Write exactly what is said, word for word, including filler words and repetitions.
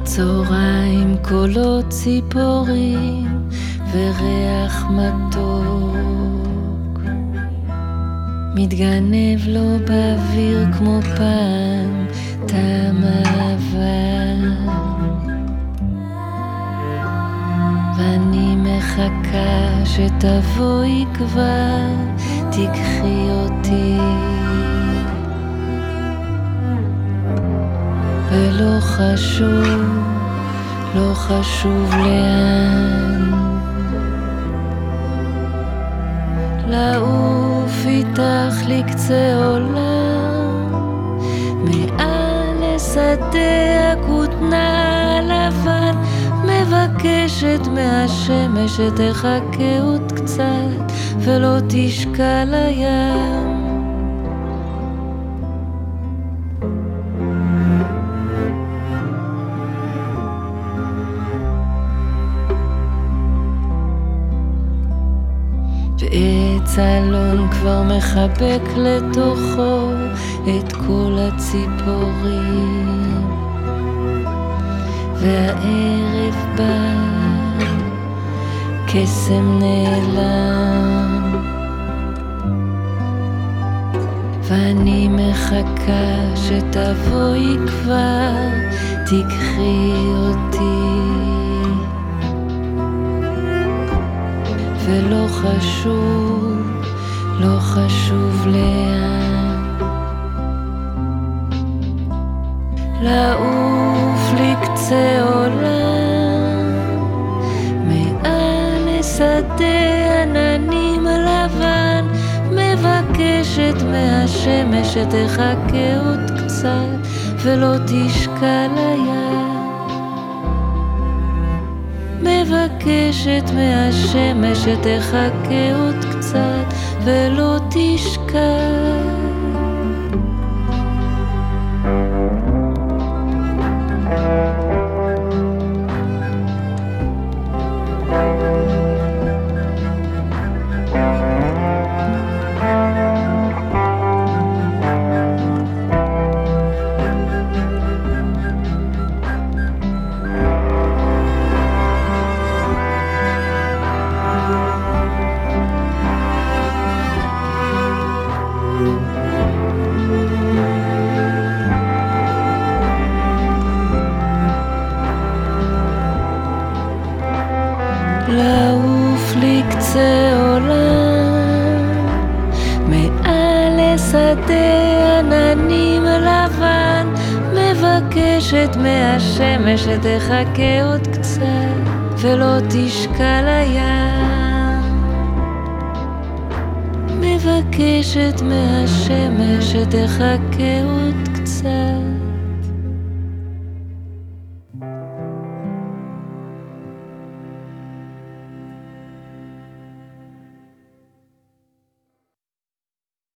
בצהריים קולות ציפורים וריח מתוק מתגנב לו באוויר כמו פעם טעם אהבה, ואני מחכה שתבואי כבר תיקחי אותי, ולא חשוב, לא חשוב לאן, לעוף איתך לקצה עולם, מעל לשדה הכותנה לבן, מבקשת מהשמש שתחכה עוד קצת ולא תשקע לים. ועץ אלון כבר מחבק לתוכו את כל הציפורים, והערב בא קסם נעלם, ואני מחכה שתבואי כבר תיקחי אותי, ולא חשוב, לא חשוב לאן, לעוף לקצה עולם, מעל לשדה עננים לבן, מבקשת מהשמש שתחכה עוד קצת ולא תשקע לים, מבקשת מהשמש שתחכה עוד קצת ולא תשקע. לעוף לקצה עולם, מעל לשדה עננים לבן, מבקשת מהשמש שתחכה עוד קצת ולא תשקע לים, מבקשת מהשמש שתחכה עוד קצת